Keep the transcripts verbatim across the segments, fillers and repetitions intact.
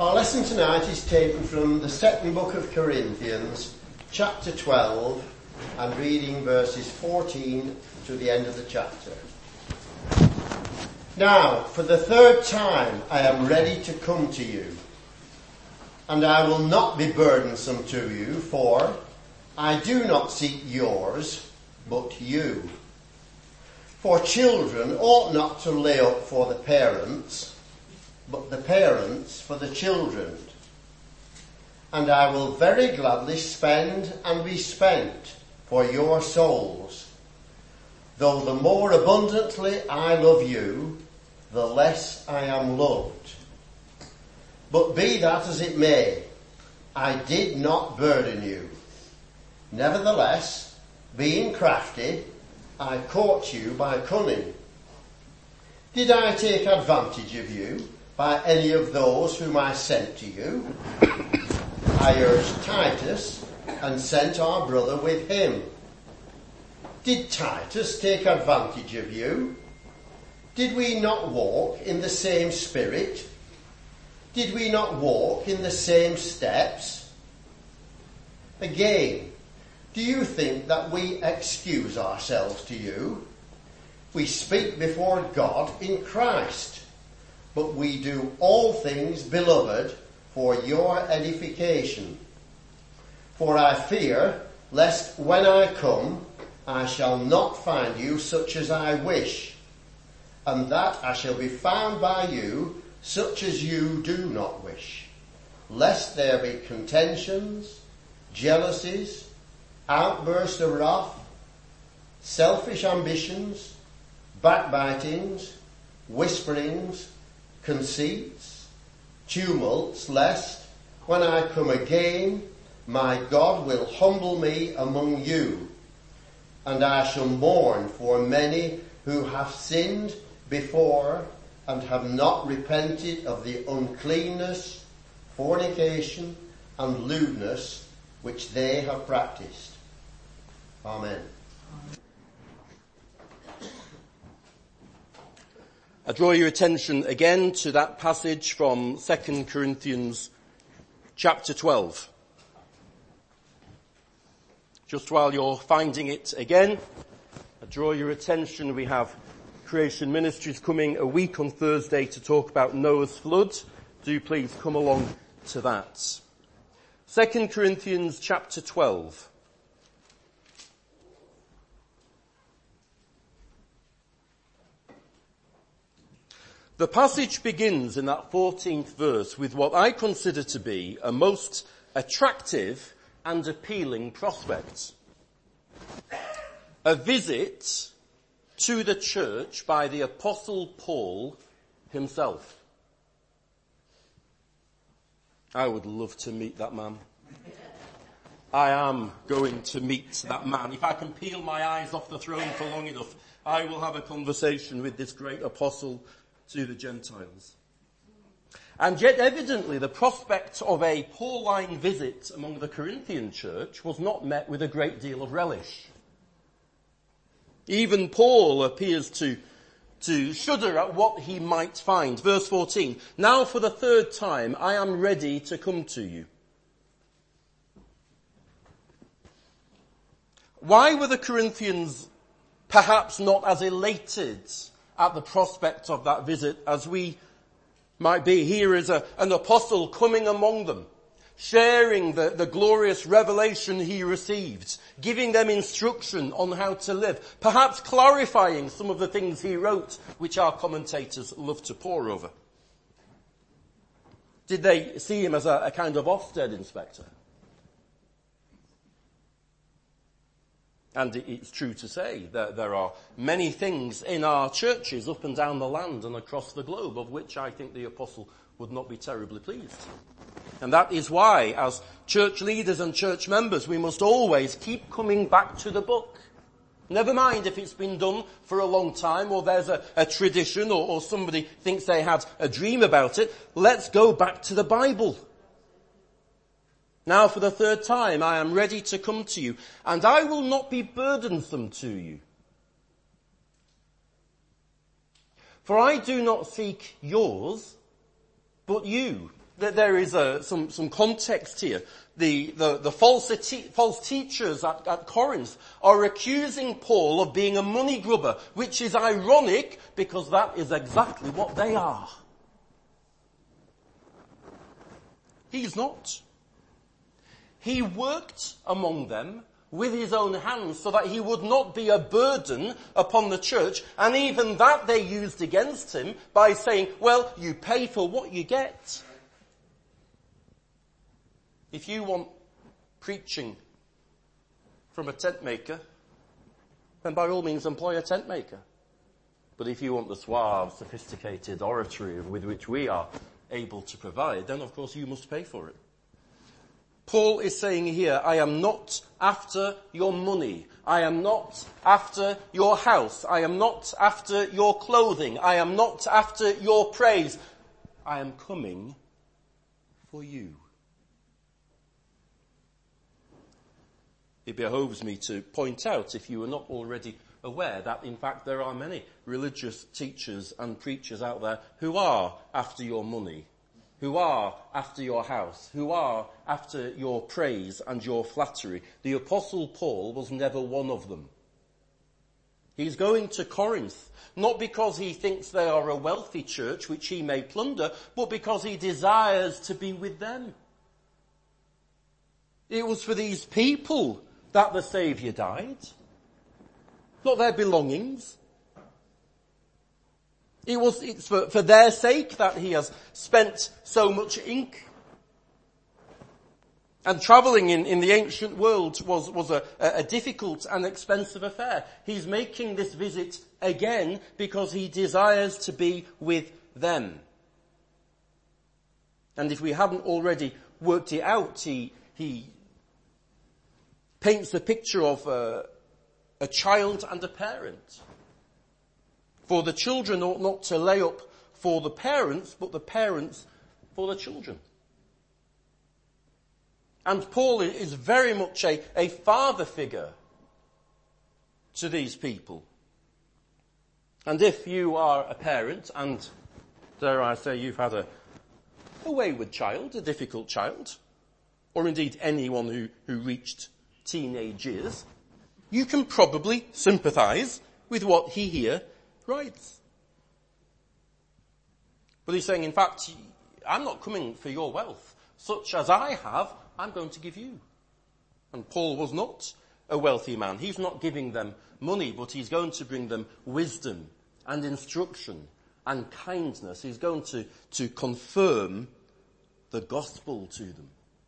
Our lesson tonight is taken from the second book of Corinthians, chapter twelve, and reading verses fourteen to the end of the chapter. Now, for the third time, I am ready to come to you, and I will not be burdensome to you, for I do not seek yours, but you. For children ought not to lay up for the parents, but the parents for the children. And I will very gladly spend and be spent for your souls. Though the more abundantly I love you, the less I am loved. But be that as it may, I did not burden you. Nevertheless, being crafty, I caught you by cunning. Did I take advantage of you by any of those whom I sent to you? I urged Titus and sent our brother with him. Did Titus take advantage of you? Did we not walk in the same spirit? Did we not walk in the same steps? Again, do you think that we excuse ourselves to you? We speak before God in Christ. But we do all things, beloved, for your edification. For I fear, lest when I come, I shall not find you such as I wish, and that I shall be found by you such as you do not wish, lest there be contentions, jealousies, outbursts of wrath, selfish ambitions, backbitings, whisperings, conceits, tumults, lest, when I come again, my God will humble me among you, and I shall mourn for many who have sinned before and have not repented of the uncleanness, fornication, and lewdness which they have practiced. Amen. I draw your attention again to that passage from Second Corinthians chapter twelve. Just while you're finding it again, I draw your attention, we have Creation Ministries coming a week on Thursday to talk about Noah's flood. Do please come along to that. Second Corinthians chapter twelve. The passage begins in that fourteenth verse with what I consider to be a most attractive and appealing prospect. A visit to the church by the Apostle Paul himself. I would love to meet that man. I am going to meet that man. If I can peel my eyes off the throne for long enough, I will have a conversation with this great apostle to the Gentiles. And yet evidently the prospect of a Pauline visit among the Corinthian church was not met with a great deal of relish. Even Paul appears to, to shudder at what he might find. Verse fourteen, now for the third time I am ready to come to you. Why were the Corinthians perhaps not as elated at the prospect of that visit as we might be? Here is a, an apostle coming among them, sharing the, the glorious revelation he received, giving them instruction on how to live, perhaps clarifying some of the things he wrote, which our commentators love to pore over. Did they see him as a, a kind of Ofsted inspector? And it's true to say that there are many things in our churches up and down the land and across the globe of which I think the apostle would not be terribly pleased. And that is why, as church leaders and church members, we must always keep coming back to the book. Never mind if it's been done for a long time or there's a, a tradition or, or somebody thinks they had a dream about it. Let's go back to the Bible. Now for the third time I am ready to come to you, and I will not be burdensome to you. For I do not seek yours, but you. that there is a, some, some context here. The, the, the false, false teachers at, at Corinth are accusing Paul of being a money grubber, which is ironic because that is exactly what they are. He's not. He worked among them with his own hands so that he would not be a burden upon the church, and even that they used against him by saying, well, you pay for what you get. If you want preaching from a tent maker, then by all means employ a tent maker. But if you want the suave, sophisticated oratory with which we are able to provide, then of course you must pay for it. Paul is saying here, I am not after your money. I am not after your house. I am not after your clothing. I am not after your praise. I am coming for you. It behoves me to point out, if you are not already aware, that in fact there are many religious teachers and preachers out there who are after your money, who are after your house, who are after your praise and your flattery. The Apostle Paul was never one of them. He's going to Corinth, not because he thinks they are a wealthy church which he may plunder, but because he desires to be with them. It was for these people that the Saviour died, not their belongings. It was, it's for, for their sake that he has spent so much ink. And travelling in, in the ancient world was, was a, a difficult and expensive affair. He's making this visit again because he desires to be with them. And if we haven't already worked it out, he, he paints the picture of a, a child and a parent. For the children ought not to lay up for the parents, but the parents for the children. And Paul is very much a, a father figure to these people. And if you are a parent, and dare I say you've had a, a wayward child, a difficult child, or indeed anyone who, who reached teenage years, you can probably sympathise with what he here writes. But he's saying, in fact, I'm not coming for your wealth. Such as I have, I'm going to give you. And Paul was not a wealthy man. He's not giving them money, but he's going to bring them wisdom and instruction and kindness. He's going to, to confirm the gospel to them.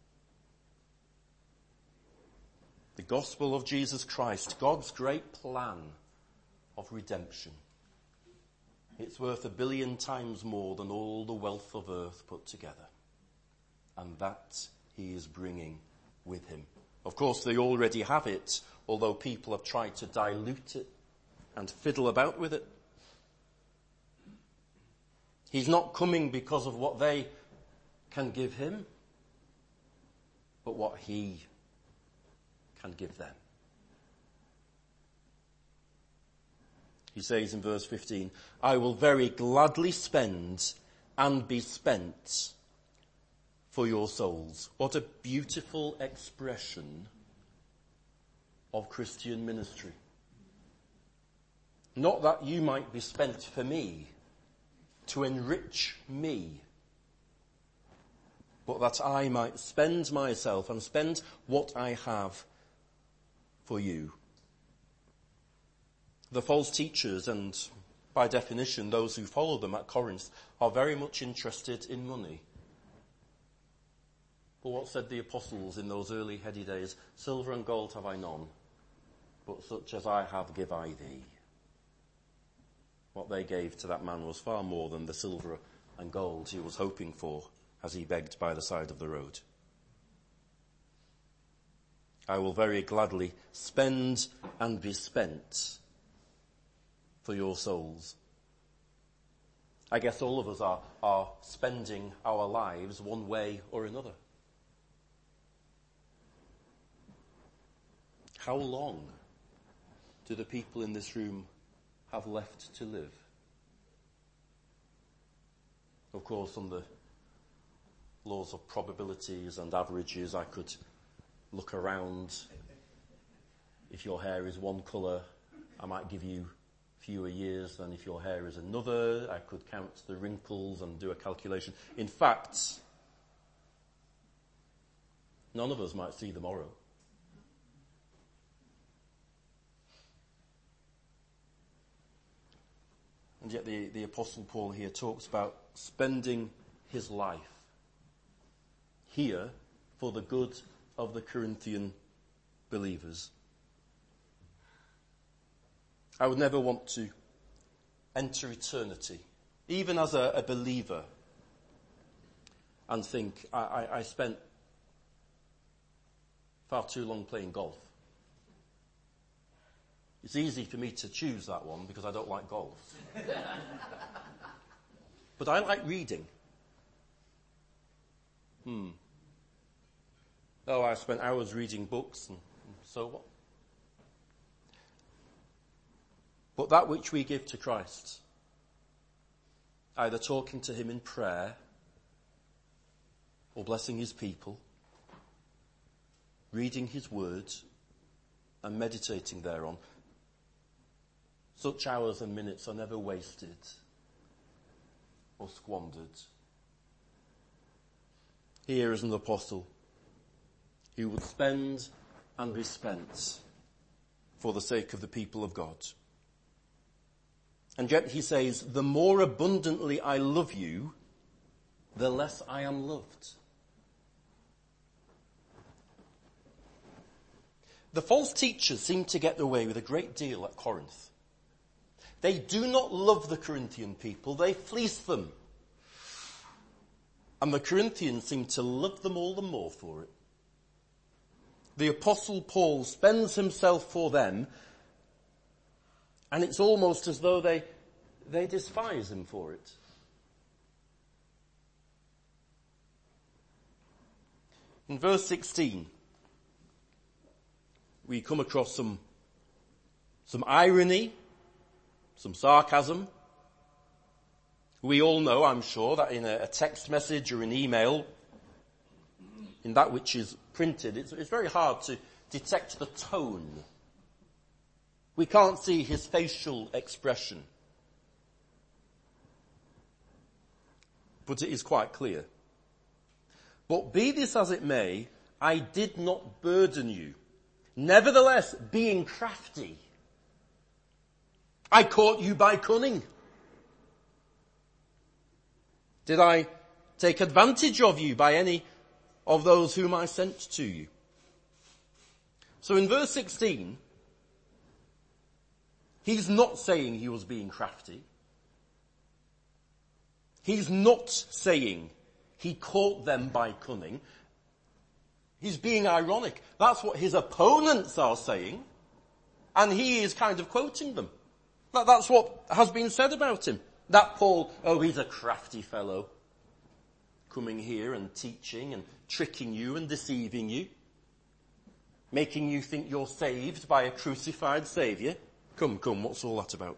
The gospel of Jesus Christ, God's great plan of redemption. It's worth a billion times more than all the wealth of earth put together. And that he is bringing with him. Of course, they already have it, although people have tried to dilute it and fiddle about with it. He's not coming because of what they can give him, but what he can give them. He says in verse fifteen, I will very gladly spend and be spent for your souls. What a beautiful expression of Christian ministry. Not that you might be spent for me, to enrich me, but that I might spend myself and spend what I have for you. The false teachers, and by definition those who follow them at Corinth, are very much interested in money. But what said the apostles in those early heady days? Silver and gold have I none, but such as I have give I thee. What they gave to that man was far more than the silver and gold he was hoping for as he begged by the side of the road. I will very gladly spend and be spent for your souls. I guess all of us are, are spending our lives one way or another. How long do the people in this room have left to live? Of course, on the laws of probabilities and averages. I could look around. If your hair is one colour, I might give you fewer years than if your hair is another. I could count the wrinkles and do a calculation. In fact, none of us might see tomorrow. And yet the, the Apostle Paul here talks about spending his life here for the good of the Corinthian believers. I would never want to enter eternity, even as a, a believer, and think, I, I, I spent far too long playing golf. It's easy for me to choose that one because I don't like golf. But I like reading. Hmm. Oh, I spent hours reading books, and, and so what? But that which we give to Christ, either talking to him in prayer or blessing his people, reading his words and meditating thereon, such hours and minutes are never wasted or squandered. Here is an apostle who would spend and be spent for the sake of the people of God. And yet he says, the more abundantly I love you, the less I am loved. The false teachers seem to get away with a great deal at Corinth. They do not love the Corinthian people, they fleece them. And the Corinthians seem to love them all the more for it. The Apostle Paul spends himself for them, and it's almost as though they, they despise him for it. In verse sixteen, we come across some, some irony, some sarcasm. We all know, I'm sure, that in a, a text message or an email, in that which is printed, it's, it's very hard to detect the tone. We can't see his facial expression. But it is quite clear. But be this as it may, I did not burden you. Nevertheless, being crafty, I caught you by cunning. Did I take advantage of you by any of those whom I sent to you? So in verse sixteen, he's not saying he was being crafty. He's not saying he caught them by cunning. He's being ironic. That's what his opponents are saying. And he is kind of quoting them. That's what has been said about him. That Paul, oh, he's a crafty fellow, coming here and teaching and tricking you and deceiving you, making you think you're saved by a crucified Saviour. Come, come, what's all that about?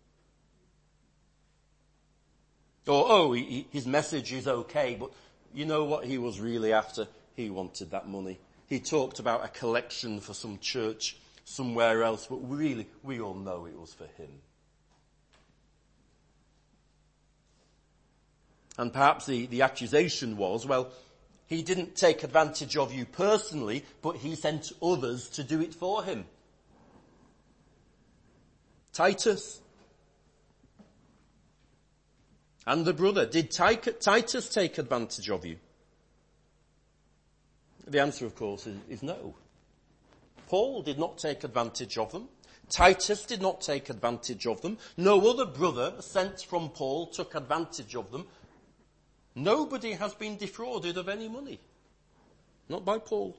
Or, oh, he, his message is okay, but you know what he was really after? He wanted that money. He talked about a collection for some church somewhere else, but really, we all know it was for him. And perhaps the, the accusation was, well, he didn't take advantage of you personally, but he sent others to do it for him. Titus and the brother, did Titus take advantage of you? The answer, of course, is, is no. Paul did not take advantage of them. Titus did not take advantage of them. No other brother sent from Paul took advantage of them. Nobody has been defrauded of any money. Not by Paul.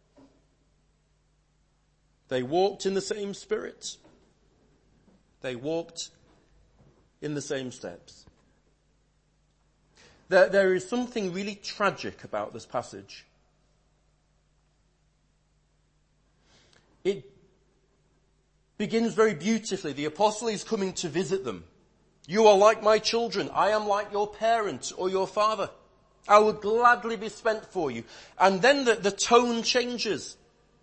They walked in the same spirit. They walked in the same steps. There, there is something really tragic about this passage. It begins very beautifully. The apostle is coming to visit them. You are like my children. I am like your parent or your father. I will gladly be spent for you. And then the, the tone changes.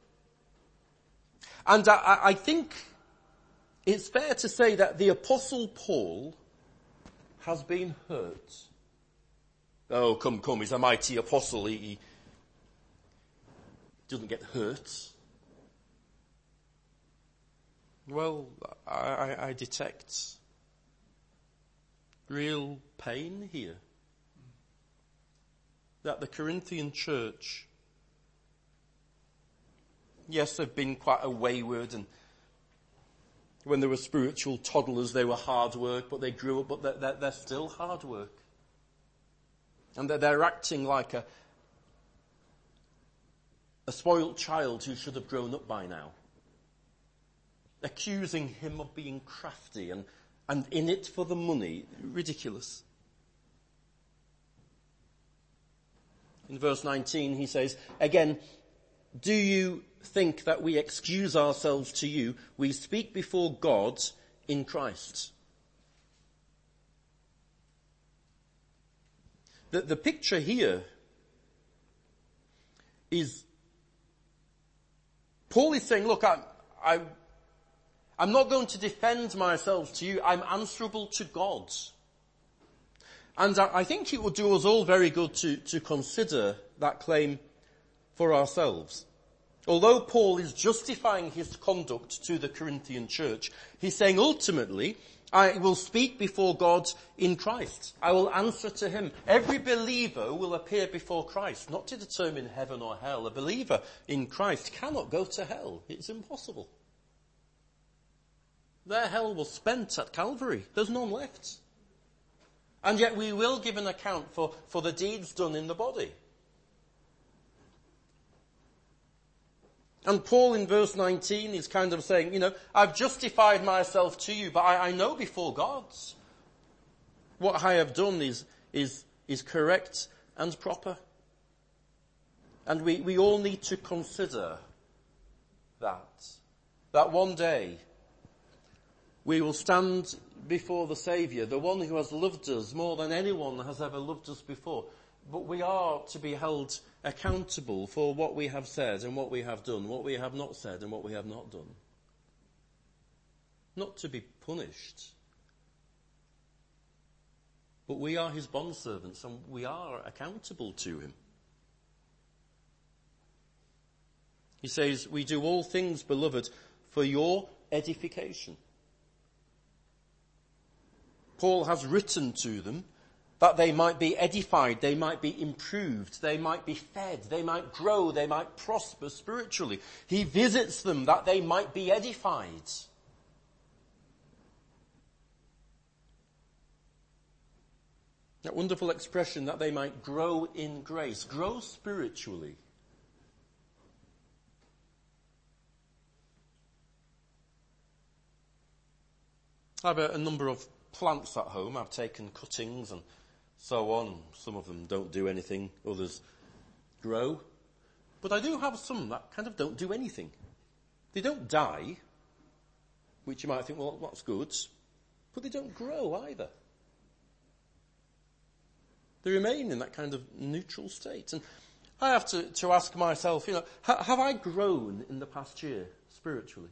And I, I think it's fair to say that the Apostle Paul has been hurt. Oh, come, come, he's a mighty apostle. He, he doesn't get hurt. Well, I, I, I detect real pain here. That the Corinthian church, yes, they've been quite a wayward, and when they were spiritual toddlers, they were hard work, but they grew up, but they're, they're, they're still hard work. And they're, they're acting like a, a spoilt child who should have grown up by now. Accusing him of being crafty and, and in it for the money. Ridiculous. In verse nineteen he says, again, do you think that we excuse ourselves to you? We speak before God in Christ. The, the picture here is, Paul is saying, look, I, I, I'm not going to defend myself to you. I'm answerable to God. And I, I think it would do us all very good to, to consider that claim for ourselves. Although Paul is justifying his conduct to the Corinthian church, he's saying ultimately, I will speak before God in Christ. I will answer to him. Every believer will appear before Christ, not to determine heaven or hell. A believer in Christ cannot go to hell. It's impossible. Their hell was spent at Calvary. There's none left. And yet we will give an account for, for the deeds done in the body. And Paul in verse nineteen is kind of saying, you know, I've justified myself to you, but I, I know before God what I have done is, is, is correct and proper. And we, we all need to consider that. That one day we will stand before the Saviour, the one who has loved us more than anyone has ever loved us before. But we are to be held accountable for what we have said and what we have done, what we have not said and what we have not done. Not to be punished. But we are his bondservants and we are accountable to him. He says, we do all things, beloved, for your edification. Paul has written to them that they might be edified, they might be improved, they might be fed, they might grow, they might prosper spiritually. He visits them that they might be edified. That wonderful expression that they might grow in grace, grow spiritually. I have a, a number of plants at home. I've taken cuttings and so on. Some of them don't do anything, others grow. But I do have some that kind of don't do anything. They don't die, which you might think, well, that's good. But they don't grow either. They remain in that kind of neutral state. And I have to, to ask myself, you know, ha- have I grown in the past year spiritually?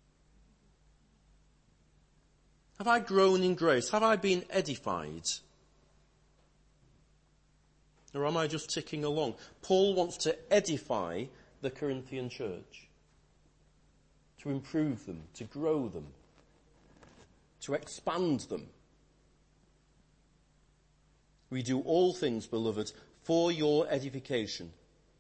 Have I grown in grace? Have I been edified? Or am I just ticking along? Paul wants to edify the Corinthian church, to improve them, to grow them, to expand them. We do all things, beloved, for your edification.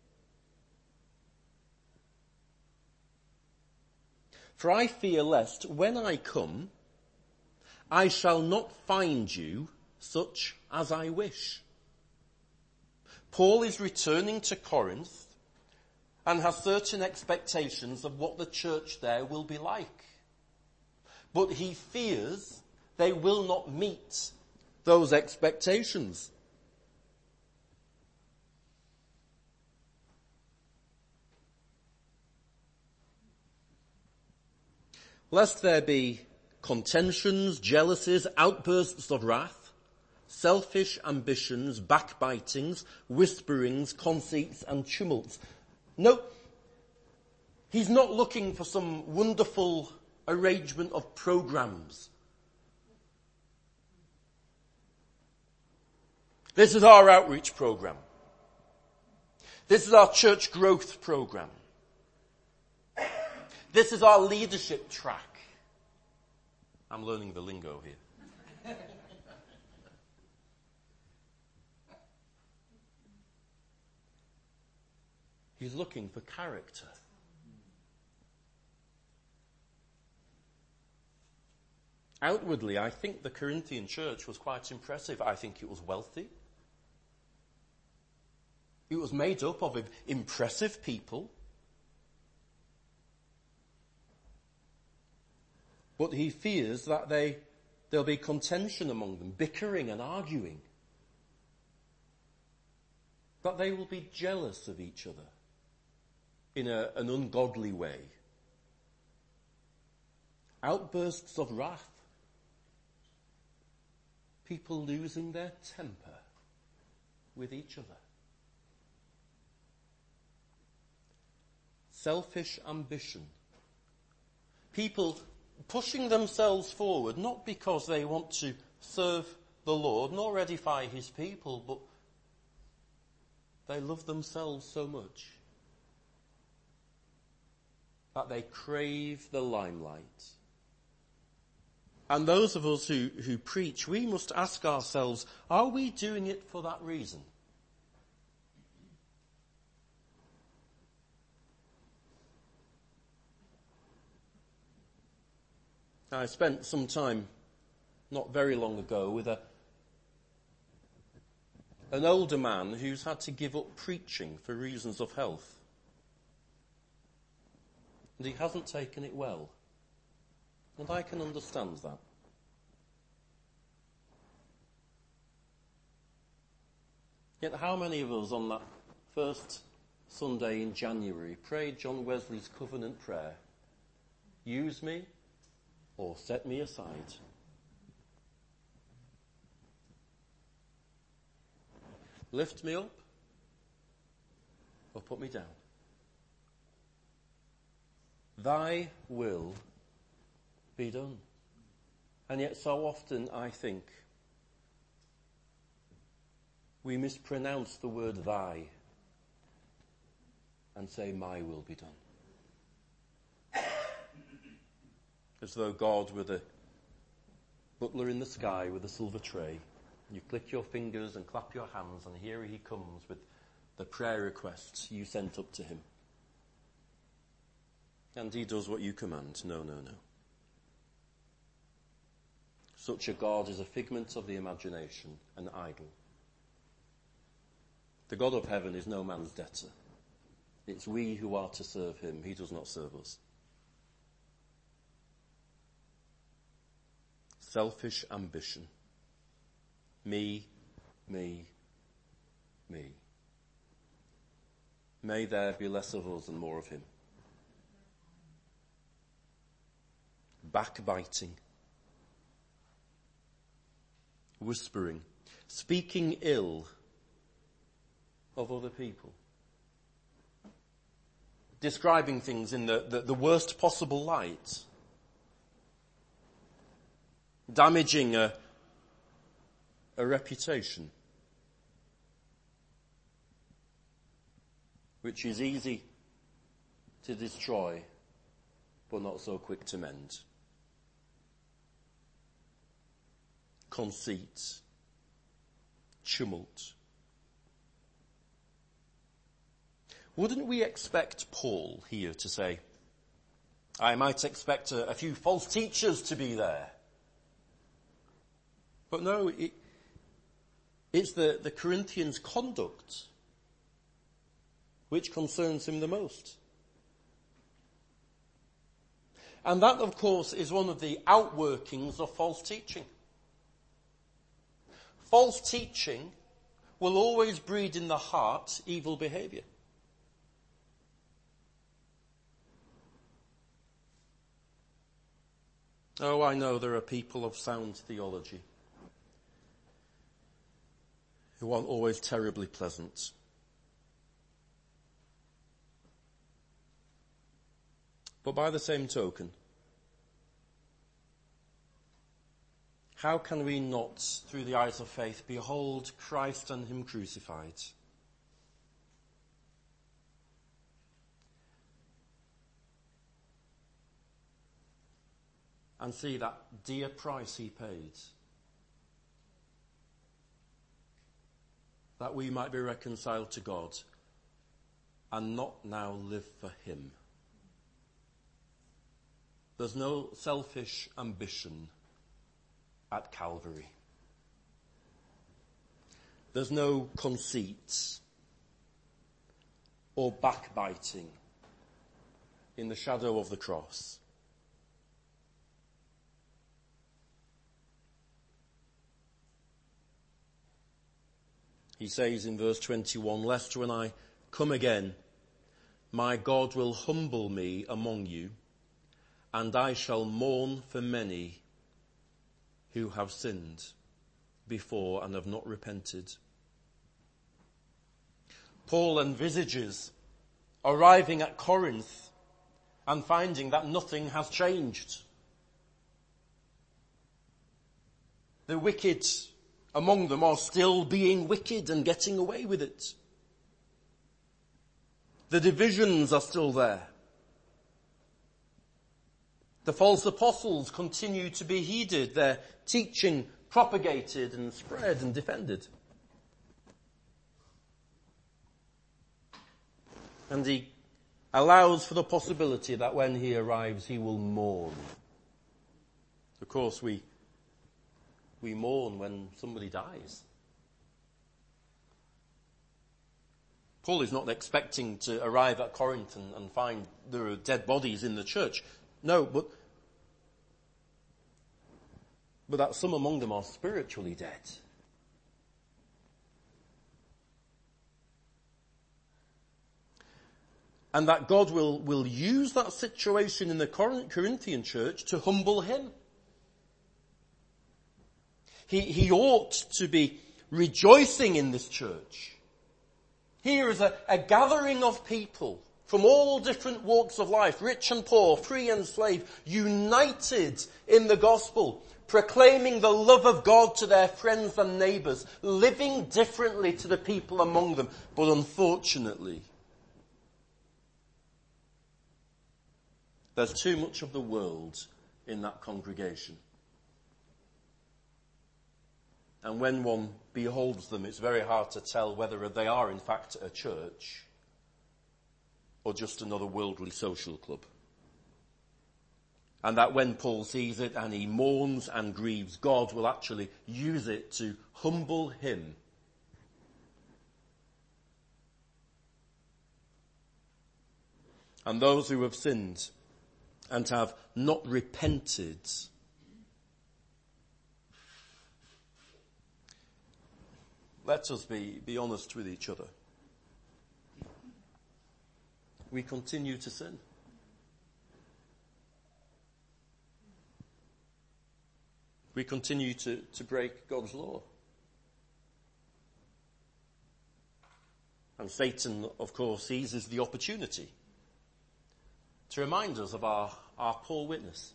For I fear lest when I come, I shall not find you such as I wish. Paul is returning to Corinth and has certain expectations of what the church there will be like. But he fears they will not meet those expectations. Lest there be contentions, jealousies, outbursts of wrath, selfish ambitions, backbitings, whisperings, conceits and tumults. No, he's not looking for some wonderful arrangement of programs. This is our outreach program. This is our church growth program. This is our leadership track. I'm learning the lingo here. He's looking for character. Outwardly, I think the Corinthian church was quite impressive. I think it was wealthy. It was made up of impressive people. But he fears that they, there'll be contention among them, bickering and arguing. That they will be jealous of each other in a, an ungodly way. Outbursts of wrath. People losing their temper with each other. Selfish ambition. People pushing themselves forward, not because they want to serve the Lord, nor edify his people, but they love themselves so much that they crave the limelight. And those of us who, who preach, we must ask ourselves, are we doing it for that reason? I spent some time, not very long ago, with a an older man who's had to give up preaching for reasons of health. And he hasn't taken it well. And I can understand that. Yet how many of us on that first Sunday in January prayed John Wesley's covenant prayer, use me or set me aside? Lift me up or put me down. Thy will be done. And yet so often I think we mispronounce the word thy and say my will be done. As though God were the butler in the sky with a silver tray. You click your fingers and clap your hands, and here he comes with the prayer requests you sent up to him. And he does what you command. No, no, no. Such a God is a figment of the imagination, an idol. The God of heaven is no man's debtor. It's we who are to serve him. He does not serve us. Selfish ambition. Me, me, me. May there be less of us and more of him. Backbiting. Whispering. Speaking ill of other people. Describing things in the, the, the worst possible light. Damaging a A reputation which is easy to destroy but not so quick to mend. Conceit, tumult. Wouldn't we expect Paul here to say, I might expect a, a few false teachers to be there? But no, it, it's the, the Corinthians' conduct which concerns him the most. And that, of course, is one of the outworkings of false teaching. False teaching will always breed in the heart evil behavior. Oh, I know there are people of sound theology who aren't always terribly pleasant. But by the same token, how can we not, through the eyes of faith, behold Christ and him crucified? And see that dear price he paid, that we might be reconciled to God and not now live for him. There's no selfish ambition at Calvary. There's no conceit or backbiting in the shadow of the cross. He says in verse twenty-one, lest when I come again, my God will humble me among you, and I shall mourn for many who have sinned before and have not repented. Paul envisages arriving at Corinth and finding that nothing has changed. The wicked among them are still being wicked and getting away with it. The divisions are still there. The false apostles continue to be heeded, their teaching propagated and spread and defended. And he allows for the possibility that when he arrives he will mourn. Of course we we mourn when somebody dies. Paul is not expecting to arrive at Corinth and, and find there are dead bodies in the church. No, but, but that some among them are spiritually dead. And that God will, will use that situation in the Corinthian church to humble him. He, he ought to be rejoicing in this church. Here is a, a gathering of people from all different walks of life, rich and poor, free and slave, united in the gospel, proclaiming the love of God to their friends and neighbours, living differently to the people among them. But unfortunately, there's too much of the world in that congregation. And when one beholds them, it's very hard to tell whether they are in fact a church or just another worldly social club. And that when Paul sees it and he mourns and grieves, God will actually use it to humble him. And those who have sinned and have not repented, let us be, be honest with each other. We continue to sin. We continue to, to break God's law. And Satan, of course, seizes the opportunity to remind us of our, our poor witness.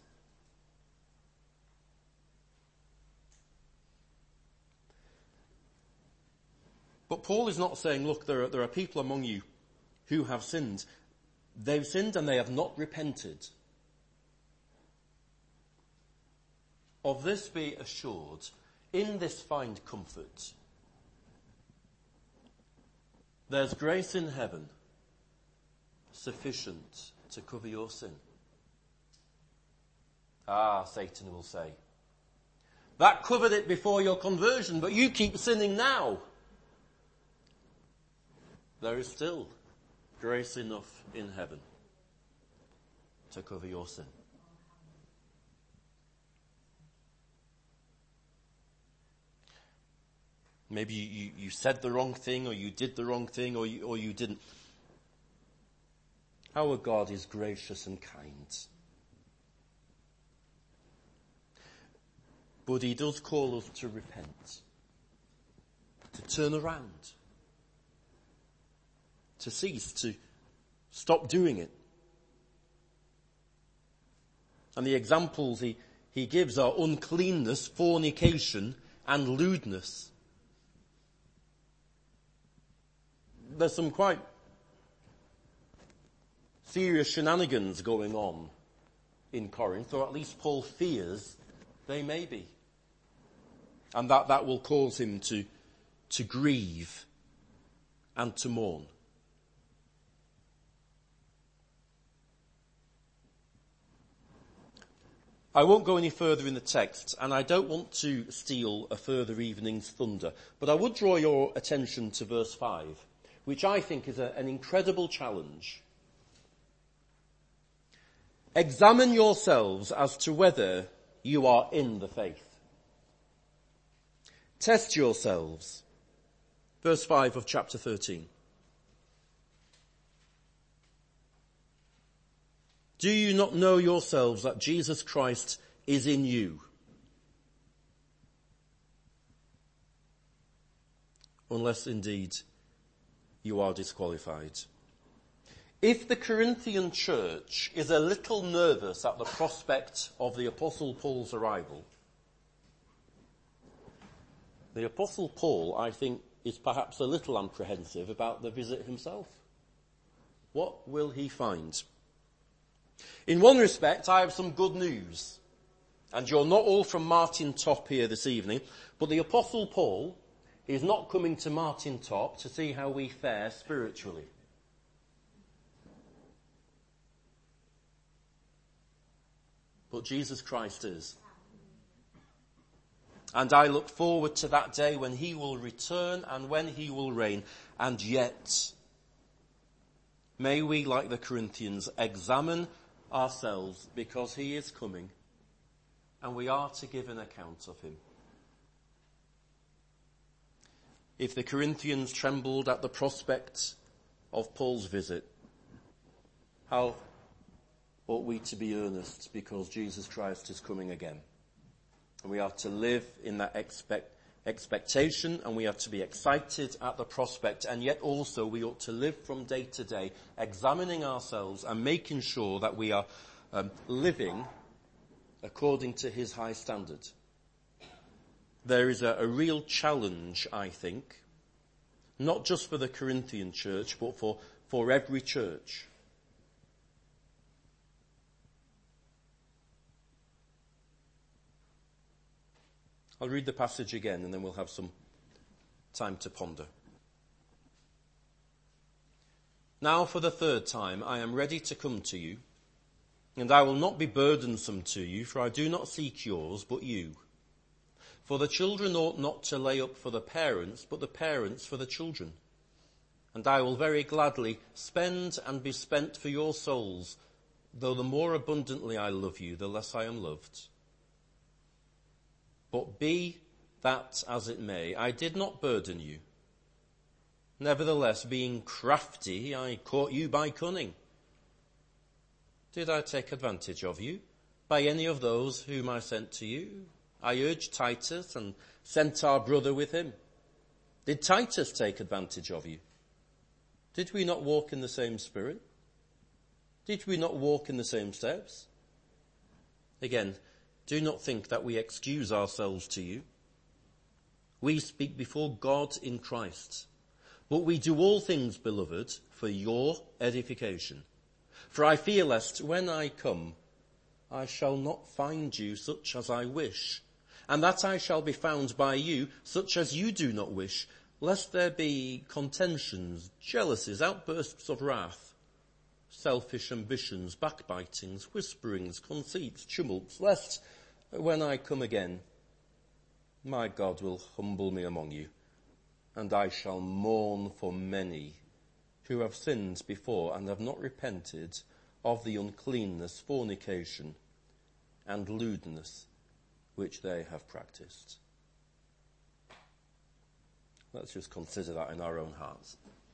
But Paul is not saying, look, there are, there are people among you who have sinned. They've sinned and they have not repented. Of this be assured, in this find comfort. There's grace in heaven sufficient to cover your sin. Ah, Satan will say, that covered it before your conversion, but you keep sinning now. There is still grace enough in heaven to cover your sin. Maybe you, you said the wrong thing, or you did the wrong thing, or you, or you didn't. Our God is gracious and kind. But he does call us to repent, to turn around, to cease, to stop doing it. And the examples he, he gives are uncleanness, fornication, and lewdness. There's some quite serious shenanigans going on in Corinth, or at least Paul fears they may be. And that, that will cause him to, to grieve and to mourn. I won't go any further in the text, and I don't want to steal a further evening's thunder, but I would draw your attention to verse five, which I think is a, an incredible challenge. Examine yourselves as to whether you are in the faith. Test yourselves. Verse five of chapter thirteen. Do you not know yourselves that Jesus Christ is in you? Unless indeed you are disqualified. If the Corinthian church is a little nervous at the prospect of the Apostle Paul's arrival, the Apostle Paul, I think, is perhaps a little apprehensive about the visit himself. What will he find? In one respect, I have some good news. And you're not all from Martin Top here this evening, but the Apostle Paul is not coming to Martin Top to see how we fare spiritually. But Jesus Christ is. And I look forward to that day when he will return and when he will reign. And yet, may we, like the Corinthians, examine ourselves, because he is coming and we are to give an account of him. If the Corinthians trembled at the prospect of Paul's visit, how ought we to be earnest, because Jesus Christ is coming again? And we are to live in that expect, expectation, and we are to be excited at the prospect, and yet also we ought to live from day to day, examining ourselves and making sure that we are um, living according to his high standard. There is a, a real challenge, I think, not just for the Corinthian church, but for, for every church. I'll read the passage again and then we'll have some time to ponder. Now for the third time I am ready to come to you, and I will not be burdensome to you, for I do not seek yours, but you. For the children ought not to lay up for the parents, but the parents for the children. And I will very gladly spend and be spent for your souls, though the more abundantly I love you, the less I am loved. But be that as it may, I did not burden you. Nevertheless, being crafty, I caught you by cunning. Did I take advantage of you by any of those whom I sent to you? I urged Titus and sent our brother with him. Did Titus take advantage of you? Did we not walk in the same spirit? Did we not walk in the same steps? Again, do not think that we excuse ourselves to you. We speak before God in Christ. But we do all things, beloved, for your edification. For I fear lest when I come, I shall not find you such as I wish, and that I shall be found by you such as you do not wish, lest there be contentions, jealousies, outbursts of wrath, selfish ambitions, backbitings, whisperings, conceits, tumults, lest when I come again, my God will humble me among you, and I shall mourn for many who have sinned before and have not repented of the uncleanness, fornication, and lewdness which they have practiced. Let's just consider that in our own hearts.